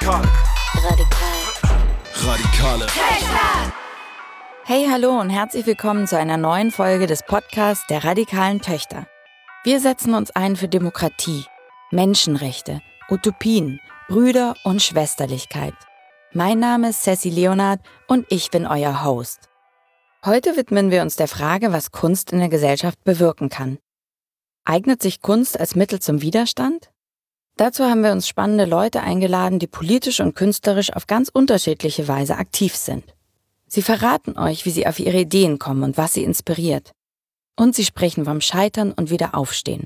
Radikale. Hey, hallo und herzlich willkommen zu einer neuen Folge des Podcasts der radikalen Töchter. Wir setzen uns ein für Demokratie, Menschenrechte, Utopien, Brüder- und Schwesterlichkeit. Mein Name ist Sassy Leonard und ich bin euer Host. Heute widmen wir uns der Frage, was Kunst in der Gesellschaft bewirken kann. Eignet sich Kunst als Mittel zum Widerstand? Dazu haben wir uns spannende Leute eingeladen, die politisch und künstlerisch auf ganz unterschiedliche Weise aktiv sind. Sie verraten euch, wie sie auf ihre Ideen kommen und was sie inspiriert. Und sie sprechen vom Scheitern und Wiederaufstehen.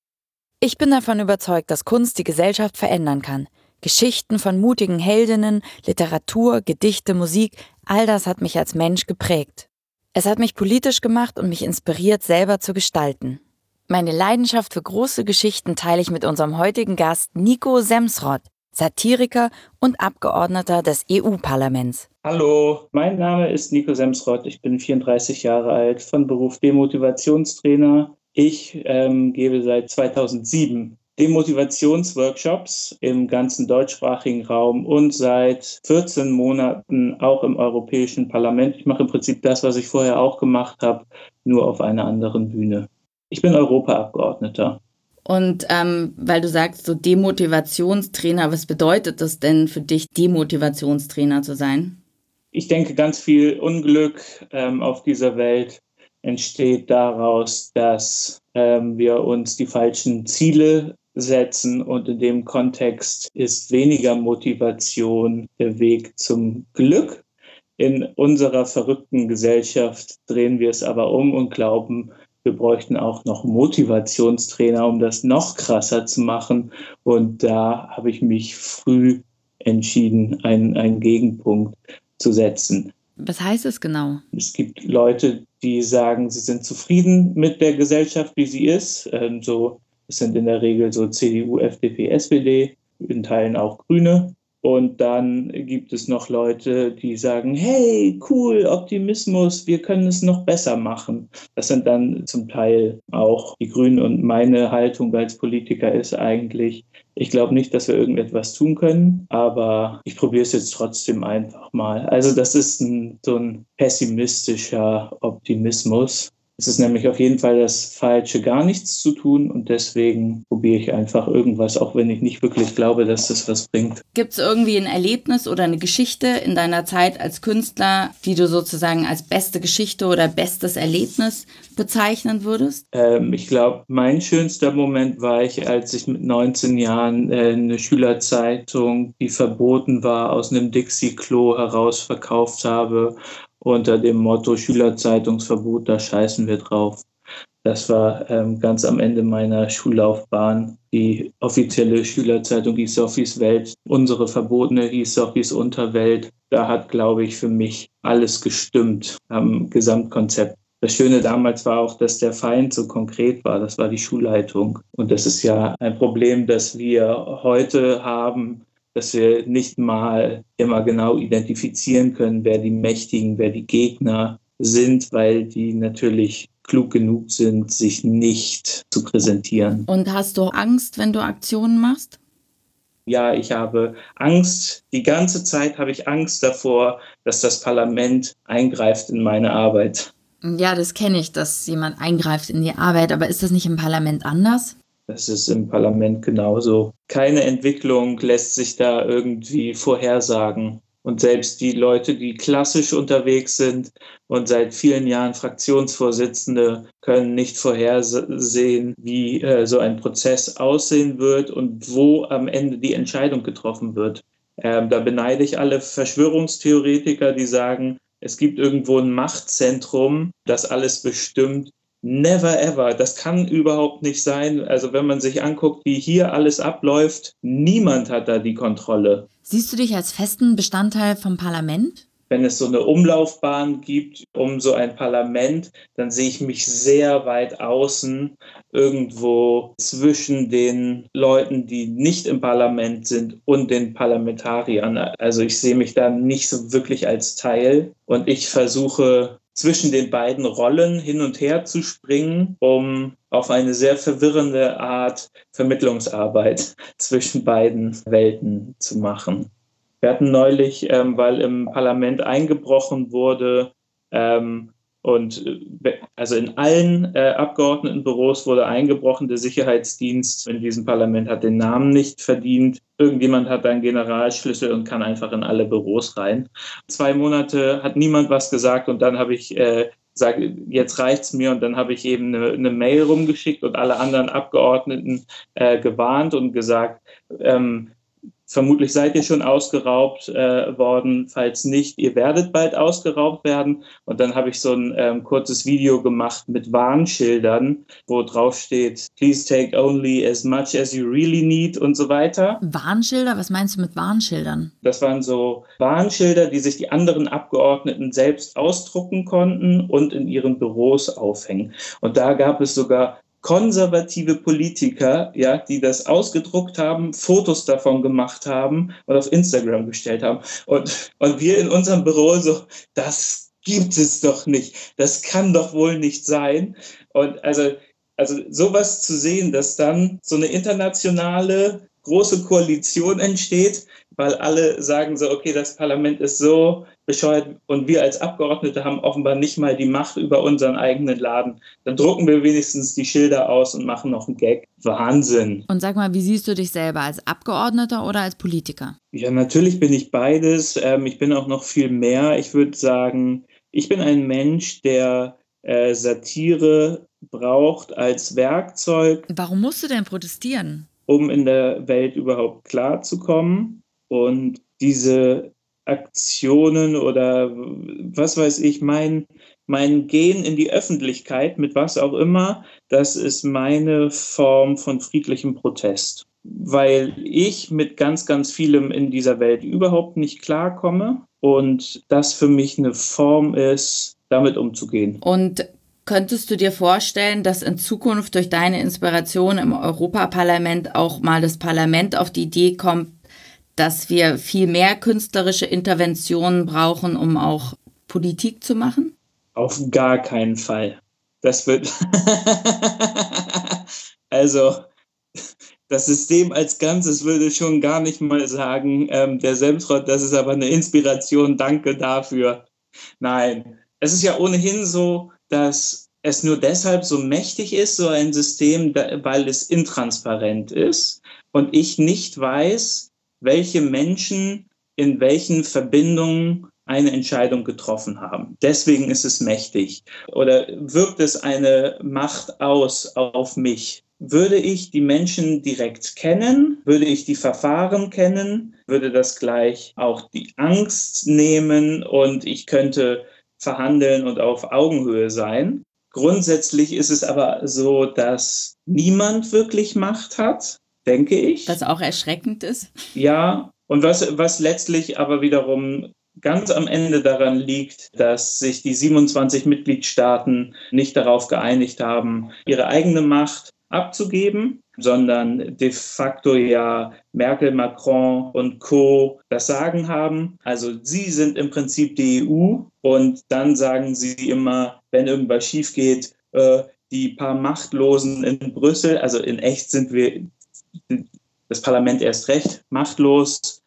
Ich bin davon überzeugt, dass Kunst die Gesellschaft verändern kann. Geschichten von mutigen Heldinnen, Literatur, Gedichte, Musik, all das hat mich als Mensch geprägt. Es hat mich politisch gemacht und mich inspiriert, selber zu gestalten. Meine Leidenschaft für große Geschichten teile ich mit unserem heutigen Gast Nico Semsrott, Satiriker und Abgeordneter des EU-Parlaments. Hallo, mein Name ist Nico Semsrott, ich bin 34 Jahre alt, von Beruf Demotivationstrainer. Ich gebe seit 2007 Demotivationsworkshops im ganzen deutschsprachigen Raum und seit 14 Monaten auch im Europäischen Parlament. Ich mache im Prinzip das, was ich vorher auch gemacht habe, nur auf einer anderen Bühne. Ich bin Europaabgeordneter. Und weil du sagst, so Demotivationstrainer, was bedeutet das denn für dich, Demotivationstrainer zu sein? Ich denke, ganz viel Unglück auf dieser Welt entsteht daraus, dass wir uns die falschen Ziele setzen und in dem Kontext ist weniger Motivation der Weg zum Glück. In unserer verrückten Gesellschaft drehen wir es aber um und glauben, wir bräuchten auch noch Motivationstrainer, um das noch krasser zu machen. Und da habe ich mich früh entschieden, einen Gegenpunkt zu setzen. Was heißt es genau? Es gibt Leute, die sagen, sie sind zufrieden mit der Gesellschaft, wie sie ist. Das sind in der Regel so CDU, FDP, SPD, in Teilen auch Grüne. Und dann gibt es noch Leute, die sagen, hey, cool, Optimismus, wir können es noch besser machen. Das sind dann zum Teil auch die Grünen. Und meine Haltung als Politiker ist eigentlich, ich glaube nicht, dass wir irgendetwas tun können, aber ich probiere es jetzt trotzdem einfach mal. Also das ist so ein pessimistischer Optimismus. Es ist nämlich auf jeden Fall das Falsche, gar nichts zu tun und deswegen probiere ich einfach irgendwas, auch wenn ich nicht wirklich glaube, dass das was bringt. Gibt es irgendwie ein Erlebnis oder eine Geschichte in deiner Zeit als Künstler, die du sozusagen als beste Geschichte oder bestes Erlebnis bezeichnen würdest? Ich glaube, mein schönster Moment war als ich mit 19 Jahren eine Schülerzeitung, die verboten war, aus einem Dixie-Klo heraus verkauft habe. Unter dem Motto Schülerzeitungsverbot, da scheißen wir drauf. Das war ganz am Ende meiner Schullaufbahn. Die offizielle Schülerzeitung hieß Sophies Welt. Unsere verbotene hieß Sophies Unterwelt. Da hat, glaube ich, für mich alles gestimmt am Gesamtkonzept. Das Schöne damals war auch, dass der Feind so konkret war. Das war die Schulleitung. Und das ist ja ein Problem, das wir heute haben, dass wir nicht mal immer genau identifizieren können, wer die Mächtigen, wer die Gegner sind, weil die natürlich klug genug sind, sich nicht zu präsentieren. Und hast du Angst, wenn du Aktionen machst? Ja, ich habe Angst. Die ganze Zeit habe ich Angst davor, dass das Parlament eingreift in meine Arbeit. Ja, das kenne ich, dass jemand eingreift in die Arbeit. Aber ist das nicht im Parlament anders? Das ist im Parlament genauso. Keine Entwicklung lässt sich da irgendwie vorhersagen. Und selbst die Leute, die klassisch unterwegs sind und seit vielen Jahren Fraktionsvorsitzende, können nicht vorhersehen, wie so ein Prozess aussehen wird und wo am Ende die Entscheidung getroffen wird. Da beneide ich alle Verschwörungstheoretiker, die sagen, es gibt irgendwo ein Machtzentrum, das alles bestimmt. Never ever. Das kann überhaupt nicht sein. Also wenn man sich anguckt, wie hier alles abläuft, niemand hat da die Kontrolle. Siehst du dich als festen Bestandteil vom Parlament? Wenn es so eine Umlaufbahn gibt um so ein Parlament, dann sehe ich mich sehr weit außen, irgendwo zwischen den Leuten, die nicht im Parlament sind und den Parlamentariern. Also ich sehe mich da nicht so wirklich als Teil und ich versuche zwischen den beiden Rollen hin und her zu springen, um auf eine sehr verwirrende Art Vermittlungsarbeit zwischen beiden Welten zu machen. Wir hatten neulich, weil im Parlament eingebrochen wurde, also in allen Abgeordnetenbüros wurde eingebrochen. Der Sicherheitsdienst in diesem Parlament hat den Namen nicht verdient. Irgendjemand hat einen Generalschlüssel und kann einfach in alle Büros rein. 2 Monate hat niemand was gesagt und dann habe ich gesagt, jetzt reicht's mir, und dann habe ich eben eine Mail rumgeschickt und alle anderen Abgeordneten gewarnt und gesagt, vermutlich seid ihr schon ausgeraubt worden. Falls nicht, ihr werdet bald ausgeraubt werden. Und dann habe ich so ein kurzes Video gemacht mit Warnschildern, wo drauf steht, please take only as much as you really need und so weiter. Warnschilder? Was meinst du mit Warnschildern? Das waren so Warnschilder, die sich die anderen Abgeordneten selbst ausdrucken konnten und in ihren Büros aufhängen. Und da gab es sogar konservative Politiker, ja, die das ausgedruckt haben, Fotos davon gemacht haben und auf Instagram gestellt haben. Und wir in unserem Büro so, das gibt es doch nicht. Das kann doch wohl nicht sein. Und also sowas zu sehen, dass dann so eine internationale große Koalition entsteht, weil alle sagen so, okay, das Parlament ist so bescheuert und wir als Abgeordnete haben offenbar nicht mal die Macht über unseren eigenen Laden. Dann drucken wir wenigstens die Schilder aus und machen noch einen Gag. Wahnsinn. Und sag mal, wie siehst du dich selber, als Abgeordneter oder als Politiker? Ja, natürlich bin ich beides. Ich bin auch noch viel mehr. Ich würde sagen, ich bin ein Mensch, der Satire braucht als Werkzeug. Warum musst du denn protestieren? Um in der Welt überhaupt klarzukommen. Und diese Aktionen oder was weiß ich, mein Gehen in die Öffentlichkeit mit was auch immer, das ist meine Form von friedlichem Protest. Weil ich mit ganz, ganz vielem in dieser Welt überhaupt nicht klarkomme und das für mich eine Form ist, damit umzugehen. Und könntest du dir vorstellen, dass in Zukunft durch deine Inspiration im Europaparlament auch mal das Parlament auf die Idee kommt, dass wir viel mehr künstlerische Interventionen brauchen, um auch Politik zu machen? Auf gar keinen Fall. Das wird also das System als Ganzes würde schon gar nicht mal sagen, der Semsrott, das ist aber eine Inspiration, danke dafür. Nein, es ist ja ohnehin so, dass es nur deshalb so mächtig ist, so ein System, weil es intransparent ist und ich nicht weiß, welche Menschen in welchen Verbindungen eine Entscheidung getroffen haben. Deswegen ist es mächtig. Oder wirkt es eine Macht aus auf mich? Würde ich die Menschen direkt kennen? Würde ich die Verfahren kennen? Würde das gleich auch die Angst nehmen und ich könnte verhandeln und auf Augenhöhe sein? Grundsätzlich ist es aber so, dass niemand wirklich Macht hat, denke ich. Was auch erschreckend ist. Ja, und was letztlich aber wiederum ganz am Ende daran liegt, dass sich die 27 Mitgliedstaaten nicht darauf geeinigt haben, ihre eigene Macht abzugeben, sondern de facto ja Merkel, Macron und Co. das Sagen haben. Also sie sind im Prinzip die EU und dann sagen sie immer, wenn irgendwas schief geht, die paar Machtlosen in Brüssel, also in echt sind wir, das Parlament erst recht machtlos,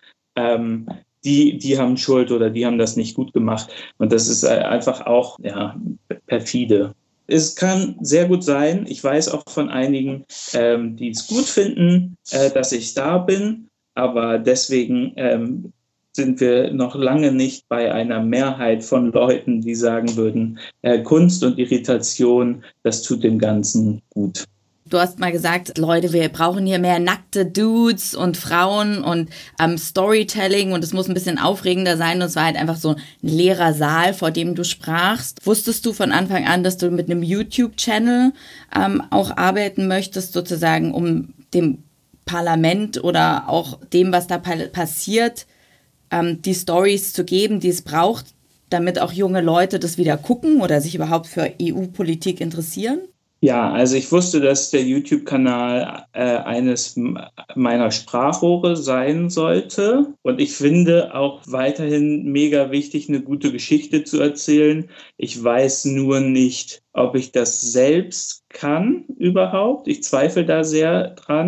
die haben Schuld oder die haben das nicht gut gemacht. Und das ist einfach auch perfide. Es kann sehr gut sein, ich weiß auch von einigen, die es gut finden, dass ich da bin, aber deswegen sind wir noch lange nicht bei einer Mehrheit von Leuten, die sagen würden, Kunst und Irritation, das tut dem Ganzen gut. Du hast mal gesagt, Leute, wir brauchen hier mehr nackte Dudes und Frauen und Storytelling und es muss ein bisschen aufregender sein. Und es war halt einfach so ein leerer Saal, vor dem du sprachst. Wusstest du von Anfang an, dass du mit einem YouTube-Channel auch arbeiten möchtest, sozusagen, um dem Parlament oder auch dem, was da passiert, die Stories zu geben, die es braucht, damit auch junge Leute das wieder gucken oder sich überhaupt für EU-Politik interessieren? Ja, also ich wusste, dass der YouTube-Kanal eines meiner Sprachrohre sein sollte. Und ich finde auch weiterhin mega wichtig, eine gute Geschichte zu erzählen. Ich weiß nur nicht, ob ich das selbst kann überhaupt. Ich zweifle da sehr dran.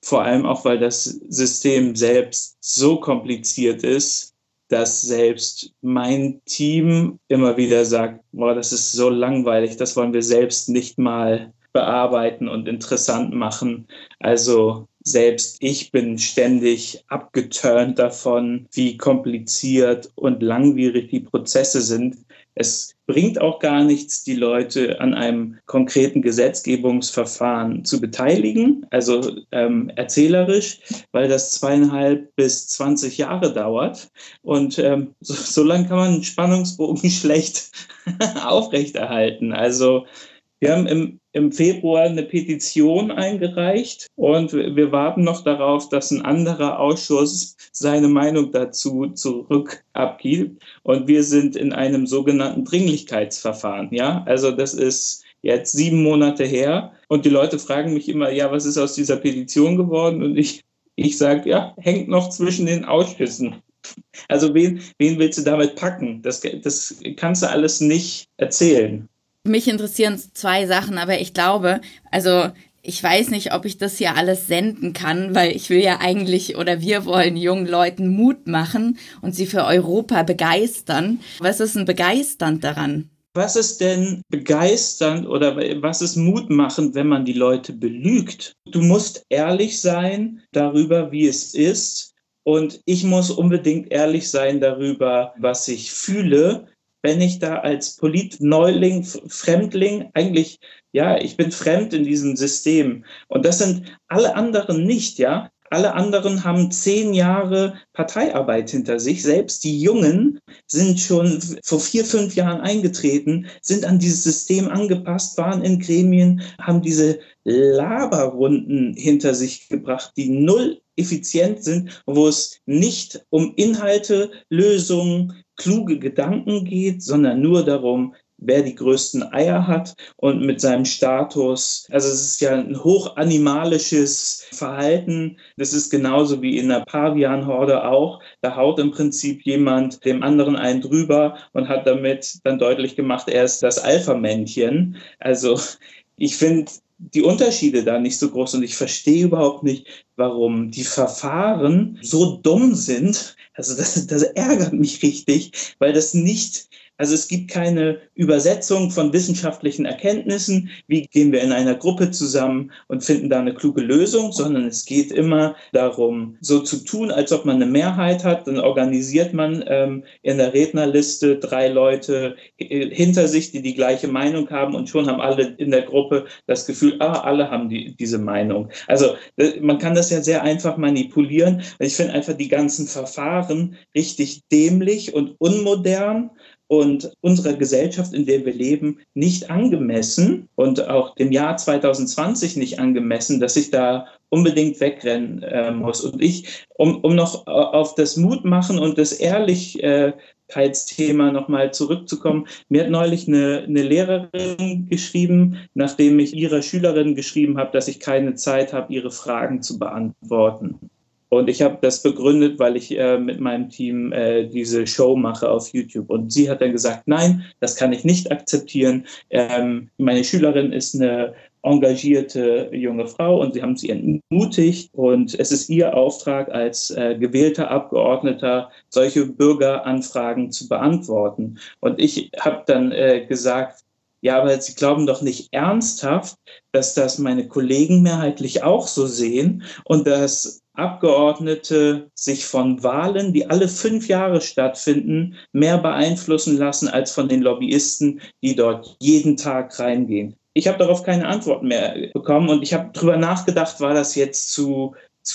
vor allem auch, weil das System selbst so kompliziert ist, dass selbst mein Team immer wieder sagt, boah, das ist so langweilig, das wollen wir selbst nicht mal bearbeiten und interessant machen. Also selbst ich bin ständig abgeturnt davon, wie kompliziert und langwierig die Prozesse sind. Es bringt auch gar nichts, die Leute an einem konkreten Gesetzgebungsverfahren zu beteiligen, also erzählerisch, weil das 2,5 bis 20 Jahre dauert. Und so lange kann man einen Spannungsbogen schlecht aufrechterhalten. Also wir haben im Februar eine Petition eingereicht und wir warten noch darauf, dass ein anderer Ausschuss seine Meinung dazu zurück abgibt. Und wir sind in einem sogenannten Dringlichkeitsverfahren. Ja, also das ist jetzt 7 Monate her und die Leute fragen mich immer, ja, was ist aus dieser Petition geworden? Und ich sage, ja, hängt noch zwischen den Ausschüssen. Also wen willst du damit packen? Das kannst du alles nicht erzählen. Mich interessieren 2 Sachen, aber ich glaube, also ich weiß nicht, ob ich das hier alles senden kann, weil ich will ja eigentlich oder wir wollen jungen Leuten Mut machen und sie für Europa begeistern. Was ist denn begeisternd daran? Was ist denn begeisternd oder was ist mutmachend, wenn man die Leute belügt? Du musst ehrlich sein darüber, wie es ist. Und ich muss unbedingt ehrlich sein darüber, was ich fühle. Wenn ich da als Politneuling, Fremdling, eigentlich, ja, ich bin fremd in diesem System. Und das sind alle anderen nicht, ja. Alle anderen haben 10 Jahre Parteiarbeit hinter sich. Selbst die Jungen sind schon vor 4, 5 Jahren eingetreten, sind an dieses System angepasst, waren in Gremien, haben diese Laberrunden hinter sich gebracht, die null effizient sind, wo es nicht um Inhalte, Lösungen, kluge Gedanken geht, sondern nur darum, wer die größten Eier hat und mit seinem Status. Also es ist ja ein hochanimalisches Verhalten. Das ist genauso wie in einer Pavianhorde auch. Da haut im Prinzip jemand dem anderen einen drüber und hat damit dann deutlich gemacht, er ist das Alpha-Männchen. Also ich finde die Unterschiede da nicht so groß und ich verstehe überhaupt nicht, warum die Verfahren so dumm sind. Also das ärgert mich richtig, weil das nicht, also es gibt keine Übersetzung von wissenschaftlichen Erkenntnissen, wie gehen wir in einer Gruppe zusammen und finden da eine kluge Lösung, sondern es geht immer darum, so zu tun, als ob man eine Mehrheit hat. Dann organisiert man in der Rednerliste 3 Leute hinter sich, die die gleiche Meinung haben und schon haben alle in der Gruppe das Gefühl, alle haben diese Meinung. Also man kann das ja sehr einfach manipulieren. Ich finde einfach die ganzen Verfahren richtig dämlich und unmodern und unserer Gesellschaft, in der wir leben, nicht angemessen und auch dem Jahr 2020 nicht angemessen, dass ich da unbedingt wegrennen muss. Und ich, um noch auf das Mutmachen und das Ehrlichkeitsthema nochmal zurückzukommen, mir hat neulich eine Lehrerin geschrieben, nachdem ich ihrer Schülerin geschrieben habe, dass ich keine Zeit habe, ihre Fragen zu beantworten. Und ich habe das begründet, weil ich mit meinem Team diese Show mache auf YouTube. Und sie hat dann gesagt, nein, das kann ich nicht akzeptieren. Meine Schülerin ist eine engagierte junge Frau und sie haben sie entmutigt. Und es ist ihr Auftrag als gewählter Abgeordneter, solche Bürgeranfragen zu beantworten. Und ich habe dann gesagt, ja, aber Sie glauben doch nicht ernsthaft, dass das meine Kollegen mehrheitlich auch so sehen und dass Abgeordnete sich von Wahlen, die alle 5 Jahre stattfinden, mehr beeinflussen lassen als von den Lobbyisten, die dort jeden Tag reingehen. Ich habe darauf keine Antwort mehr bekommen und ich habe darüber nachgedacht, war das jetzt zu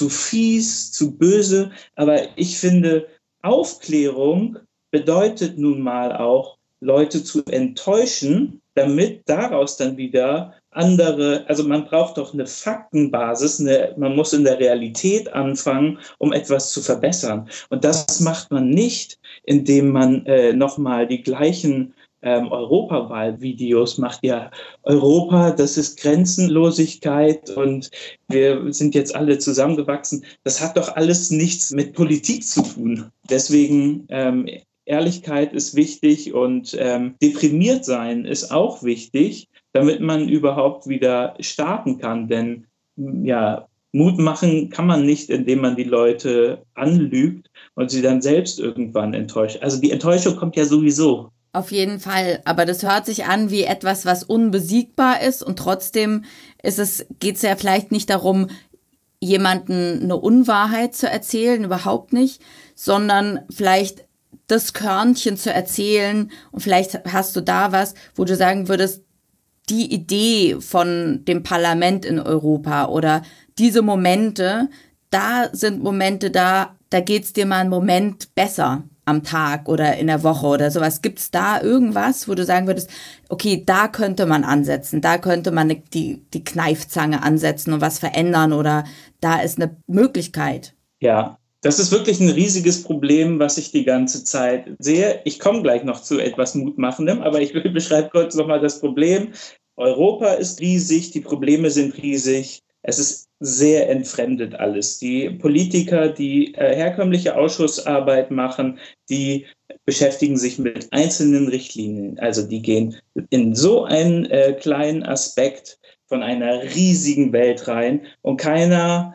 fies, zu böse, aber ich finde, Aufklärung bedeutet nun mal auch, Leute zu enttäuschen, damit daraus dann wieder andere, also man braucht doch eine Faktenbasis, man muss in der Realität anfangen, um etwas zu verbessern. Und das macht man nicht, indem man nochmal die gleichen Europawahlvideos macht. Ja, Europa, das ist Grenzenlosigkeit und wir sind jetzt alle zusammengewachsen. Das hat doch alles nichts mit Politik zu tun. Deswegen Ehrlichkeit ist wichtig und deprimiert sein ist auch wichtig, damit man überhaupt wieder starten kann. Denn ja, Mut machen kann man nicht, indem man die Leute anlügt und sie dann selbst irgendwann enttäuscht. Also die Enttäuschung kommt ja sowieso. Auf jeden Fall, aber das hört sich an wie etwas, was unbesiegbar ist und trotzdem geht es ja vielleicht nicht darum, jemanden eine Unwahrheit zu erzählen, überhaupt nicht, sondern vielleicht das Körnchen zu erzählen und vielleicht hast du da was, wo du sagen würdest, die Idee von dem Parlament in Europa oder diese Momente, da sind Momente da geht's dir mal einen Moment besser am Tag oder in der Woche oder sowas. Gibt's da irgendwas, wo du sagen würdest, okay, da könnte man ansetzen, da könnte man die Kneifzange ansetzen und was verändern oder da ist eine Möglichkeit? Ja, das ist wirklich ein riesiges Problem, was ich die ganze Zeit sehe. Ich komme gleich noch zu etwas Mutmachendem, aber ich beschreibe kurz nochmal das Problem. Europa ist riesig, die Probleme sind riesig. Es ist sehr entfremdet alles. Die Politiker, die herkömmliche Ausschussarbeit machen, die beschäftigen sich mit einzelnen Richtlinien. Also die gehen in so einen kleinen Aspekt von einer riesigen Welt rein und keiner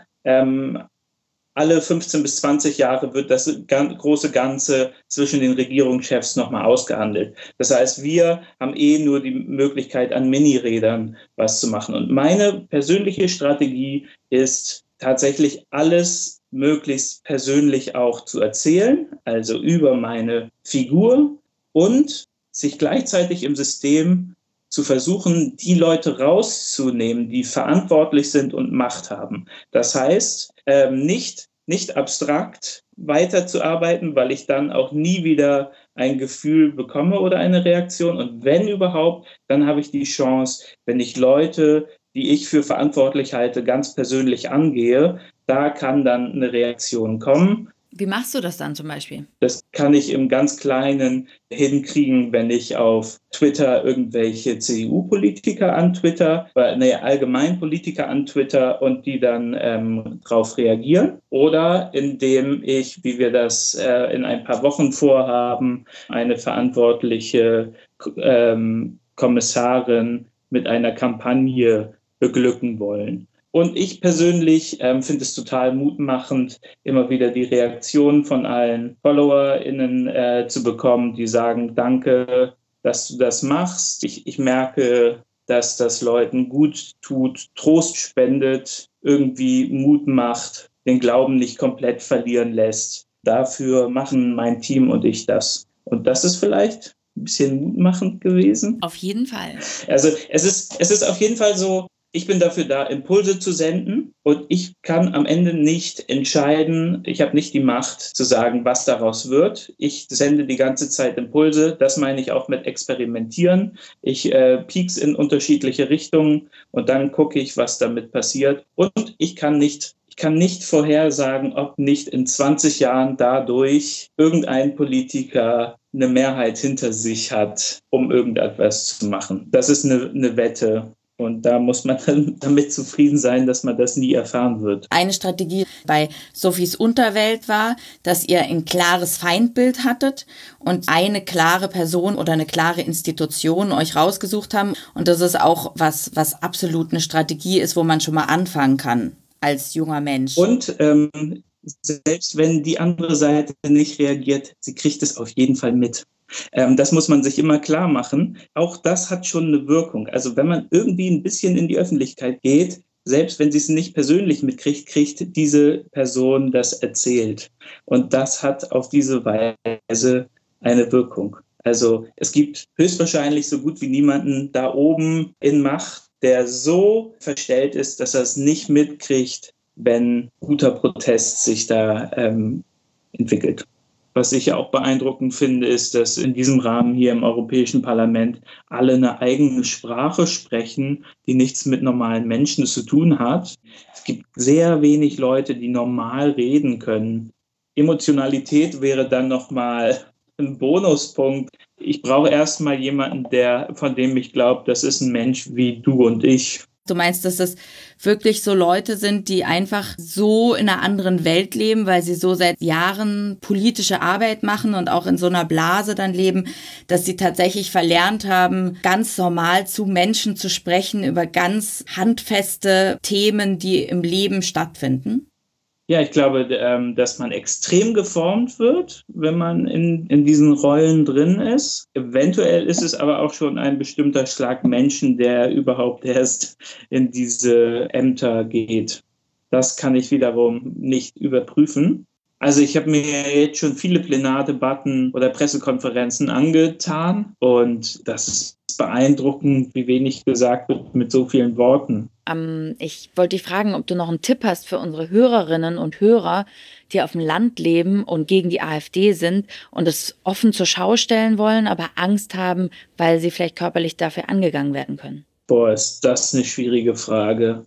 alle 15 bis 20 Jahre wird das große Ganze zwischen den Regierungschefs nochmal ausgehandelt. Das heißt, wir haben nur die Möglichkeit, an Minirädern was zu machen. Und meine persönliche Strategie ist tatsächlich alles möglichst persönlich auch zu erzählen, also über meine Figur und sich gleichzeitig im System zu versuchen, die Leute rauszunehmen, die verantwortlich sind und Macht haben. Das heißt, nicht abstrakt weiterzuarbeiten, weil ich dann auch nie wieder ein Gefühl bekomme oder eine Reaktion. Und wenn überhaupt, dann habe ich die Chance, wenn ich Leute, die ich für verantwortlich halte, ganz persönlich angehe, da kann dann eine Reaktion kommen. Wie machst du das dann zum Beispiel? Das kann ich im ganz Kleinen hinkriegen, wenn ich auf Twitter irgendwelche CDU-Politiker antwitter, allgemein Politiker antwitter und die dann darauf reagieren. Oder indem ich, wie wir das in ein paar Wochen vorhaben, eine verantwortliche Kommissarin mit einer Kampagne beglücken wollen. Und ich persönlich finde es total mutmachend, immer wieder die Reaktionen von allen FollowerInnen zu bekommen, die sagen, danke, dass du das machst. Ich merke, dass das Leuten gut tut, Trost spendet, irgendwie Mut macht, den Glauben nicht komplett verlieren lässt. Dafür machen mein Team und ich das. Und das ist vielleicht ein bisschen mutmachend gewesen. Auf jeden Fall. Also es ist auf jeden Fall so, ich bin dafür da, Impulse zu senden und ich kann am Ende nicht entscheiden, ich habe nicht die Macht zu sagen, was daraus wird. Ich sende die ganze Zeit Impulse, das meine ich auch mit Experimentieren. Ich piek's in unterschiedliche Richtungen und dann gucke ich, was damit passiert. Und ich kann nicht vorhersagen, ob nicht in 20 Jahren dadurch irgendein Politiker eine Mehrheit hinter sich hat, um irgendetwas zu machen. Das ist eine Wette. Und da muss man dann damit zufrieden sein, dass man das nie erfahren wird. Eine Strategie bei Sophies Unterwelt war, dass ihr ein klares Feindbild hattet und eine klare Person oder eine klare Institution euch rausgesucht haben. Und das ist auch was absolut eine Strategie ist, wo man schon mal anfangen kann als junger Mensch. Und selbst wenn die andere Seite nicht reagiert, sie kriegt es auf jeden Fall mit. Das muss man sich immer klar machen. Auch das hat schon eine Wirkung. Also wenn man irgendwie ein bisschen in die Öffentlichkeit geht, selbst wenn sie es nicht persönlich mitkriegt, kriegt diese Person das erzählt. Und das hat auf diese Weise eine Wirkung. Also es gibt höchstwahrscheinlich so gut wie niemanden da oben in Macht, der so verstellt ist, dass er es nicht mitkriegt, wenn guter Protest sich da entwickelt. Was ich auch beeindruckend finde, ist, dass in diesem Rahmen hier im Europäischen Parlament alle eine eigene Sprache sprechen, die nichts mit normalen Menschen zu tun hat. Es gibt sehr wenig Leute, die normal reden können. Emotionalität wäre dann nochmal ein Bonuspunkt. Ich brauche erstmal jemanden, von dem ich glaube, das ist ein Mensch wie du und ich. Du meinst, dass das wirklich so Leute sind, die einfach so in einer anderen Welt leben, weil sie so seit Jahren politische Arbeit machen und auch in so einer Blase dann leben, dass sie tatsächlich verlernt haben, ganz normal zu Menschen zu sprechen über ganz handfeste Themen, die im Leben stattfinden? Ja, ich glaube, dass man extrem geformt wird, wenn man in diesen Rollen drin ist. Eventuell ist es aber auch schon ein bestimmter Schlag Menschen, der überhaupt erst in diese Ämter geht. Das kann ich wiederum nicht überprüfen. Also ich habe mir jetzt schon viele Plenardebatten oder Pressekonferenzen angetan und das ist beeindruckend, wie wenig gesagt wird mit so vielen Worten. Ich wollte dich fragen, ob du noch einen Tipp hast für unsere Hörerinnen und Hörer, die auf dem Land leben und gegen die AfD sind und es offen zur Schau stellen wollen, aber Angst haben, weil sie vielleicht körperlich dafür angegangen werden können. Boah, ist das eine schwierige Frage.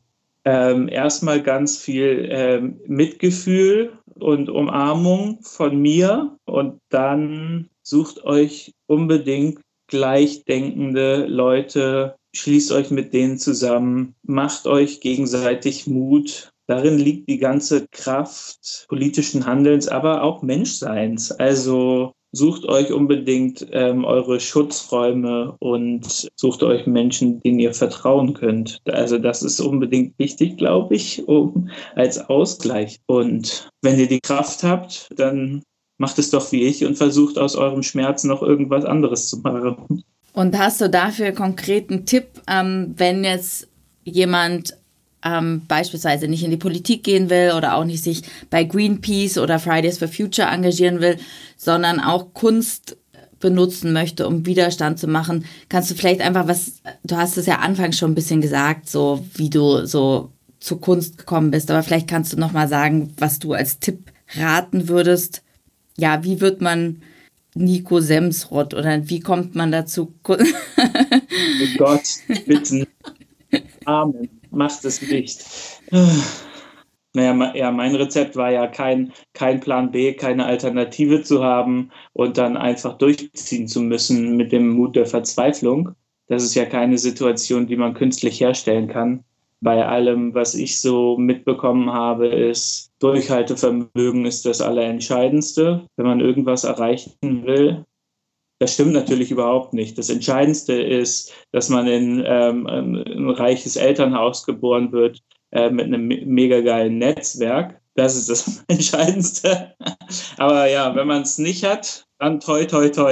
Erstmal ganz viel Mitgefühl und Umarmung von mir und dann sucht euch unbedingt gleichdenkende Leute, schließt euch mit denen zusammen, macht euch gegenseitig Mut. Darin liegt die ganze Kraft politischen Handelns, aber auch Menschseins. Also sucht euch unbedingt eure Schutzräume und sucht euch Menschen, denen ihr vertrauen könnt. Also das ist unbedingt wichtig, glaube ich, als Ausgleich. Und wenn ihr die Kraft habt, dann macht es doch wie ich und versucht aus eurem Schmerz noch irgendwas anderes zu machen. Und hast du dafür konkreten Tipp, wenn jetzt jemand beispielsweise nicht in die Politik gehen will oder auch nicht sich bei Greenpeace oder Fridays for Future engagieren will, sondern auch Kunst benutzen möchte, um Widerstand zu machen? Kannst du vielleicht einfach du hast es ja anfangs schon ein bisschen gesagt, so wie du so zur Kunst gekommen bist, aber vielleicht kannst du nochmal sagen, was du als Tipp raten würdest. Ja, wie wird man Nico Semsrott oder wie kommt man dazu? Oh Gott, bitte. Amen. Macht es nicht. Naja, ja, mein Rezept war ja kein Plan B, keine Alternative zu haben und dann einfach durchziehen zu müssen mit dem Mut der Verzweiflung. Das ist ja keine Situation, die man künstlich herstellen kann. Bei allem, was ich so mitbekommen habe, ist Durchhaltevermögen ist das Allerentscheidendste, wenn man irgendwas erreichen will. Das stimmt natürlich überhaupt nicht. Das Entscheidendste ist, dass man in ein reiches Elternhaus geboren wird mit einem mega geilen Netzwerk. Das ist das Entscheidendste. Aber ja, wenn man es nicht hat, dann toi, toi, toi.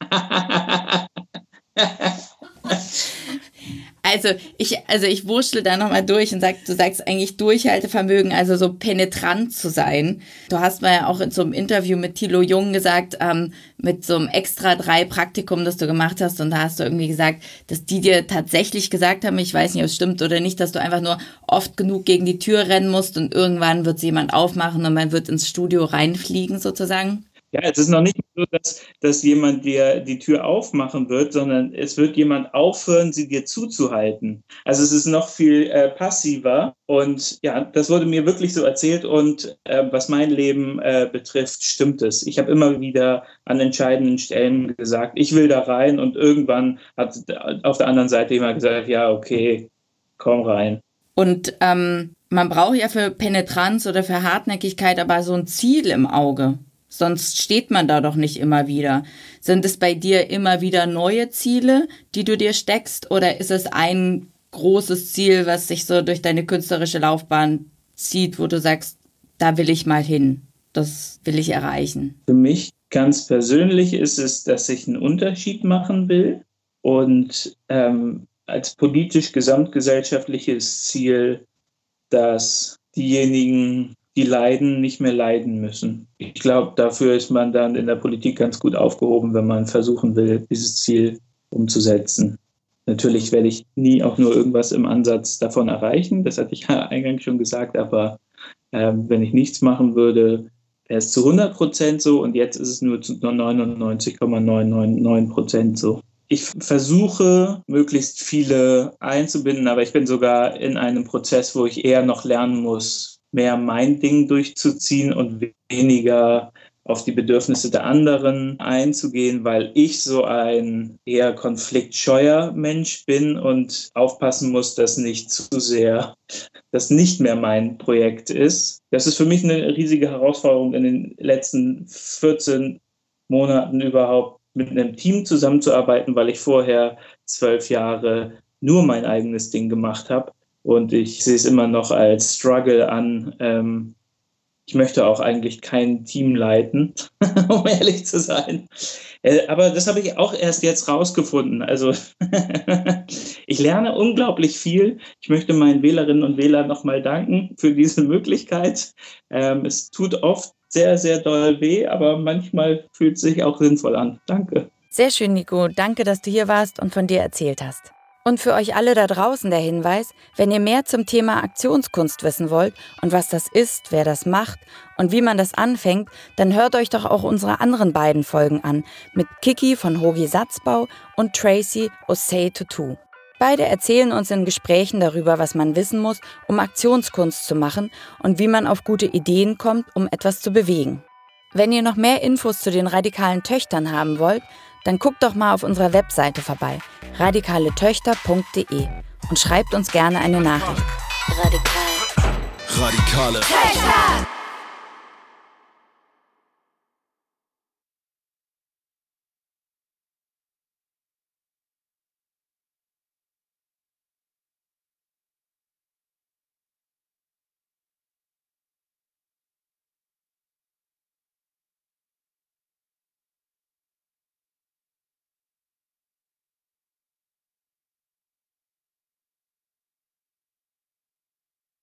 Also ich wurschtel da nochmal durch und du sagst eigentlich Durchhaltevermögen, also so penetrant zu sein. Du hast mal ja auch in so einem Interview mit Thilo Jung gesagt, mit so einem Extra-3-Praktikum, das du gemacht hast, und da hast du irgendwie gesagt, dass die dir tatsächlich gesagt haben, ich weiß nicht, ob es stimmt oder nicht, dass du einfach nur oft genug gegen die Tür rennen musst und irgendwann wird es jemand aufmachen und man wird ins Studio reinfliegen sozusagen. Ja, es ist noch nicht so, dass jemand dir die Tür aufmachen wird, sondern es wird jemand aufhören, sie dir zuzuhalten. Also es ist noch viel passiver und ja, das wurde mir wirklich so erzählt und was mein Leben betrifft, stimmt es. Ich habe immer wieder an entscheidenden Stellen gesagt, ich will da rein und irgendwann hat auf der anderen Seite jemand gesagt, ja, okay, komm rein. Und man braucht ja für Penetranz oder für Hartnäckigkeit aber so ein Ziel im Auge. Sonst steht man da doch nicht immer wieder. Sind es bei dir immer wieder neue Ziele, die du dir steckst, oder ist es ein großes Ziel, was sich so durch deine künstlerische Laufbahn zieht, wo du sagst, da will ich mal hin, das will ich erreichen? Für mich ganz persönlich ist es, dass ich einen Unterschied machen will und als politisch gesamtgesellschaftliches Ziel, dass diejenigen, die leiden, nicht mehr leiden müssen. Ich glaube, dafür ist man dann in der Politik ganz gut aufgehoben, wenn man versuchen will, dieses Ziel umzusetzen. Natürlich werde ich nie auch nur irgendwas im Ansatz davon erreichen, das hatte ich ja eingangs schon gesagt, aber wenn ich nichts machen würde, wäre es zu 100% so und jetzt ist es nur zu 99,999% so. Ich versuche, möglichst viele einzubinden, aber ich bin sogar in einem Prozess, wo ich eher noch lernen muss, mehr mein Ding durchzuziehen und weniger auf die Bedürfnisse der anderen einzugehen, weil ich so ein eher konfliktscheuer Mensch bin und aufpassen muss, dass nicht zu sehr das nicht mehr mein Projekt ist. Das ist für mich eine riesige Herausforderung, in den letzten 14 Monaten überhaupt mit einem Team zusammenzuarbeiten, weil ich vorher 12 Jahre nur mein eigenes Ding gemacht habe. Und ich sehe es immer noch als Struggle an. Ich möchte auch eigentlich kein Team leiten, um ehrlich zu sein. Aber das habe ich auch erst jetzt rausgefunden. Also ich lerne unglaublich viel. Ich möchte meinen Wählerinnen und Wählern nochmal danken für diese Möglichkeit. Es tut oft sehr, sehr doll weh, aber manchmal fühlt es sich auch sinnvoll an. Danke. Sehr schön, Nico. Danke, dass du hier warst und von dir erzählt hast. Und für euch alle da draußen der Hinweis, wenn ihr mehr zum Thema Aktionskunst wissen wollt und was das ist, wer das macht und wie man das anfängt, dann hört euch doch auch unsere anderen beiden Folgen an, mit Kiki von Hogi Satzbau und Tracy Osei Tutu. Beide erzählen uns in Gesprächen darüber, was man wissen muss, um Aktionskunst zu machen und wie man auf gute Ideen kommt, um etwas zu bewegen. Wenn ihr noch mehr Infos zu den radikalen Töchtern haben wollt, dann guckt doch mal auf unserer Webseite vorbei, radikaletöchter.de, und schreibt uns gerne eine Nachricht. Radikale Töchter!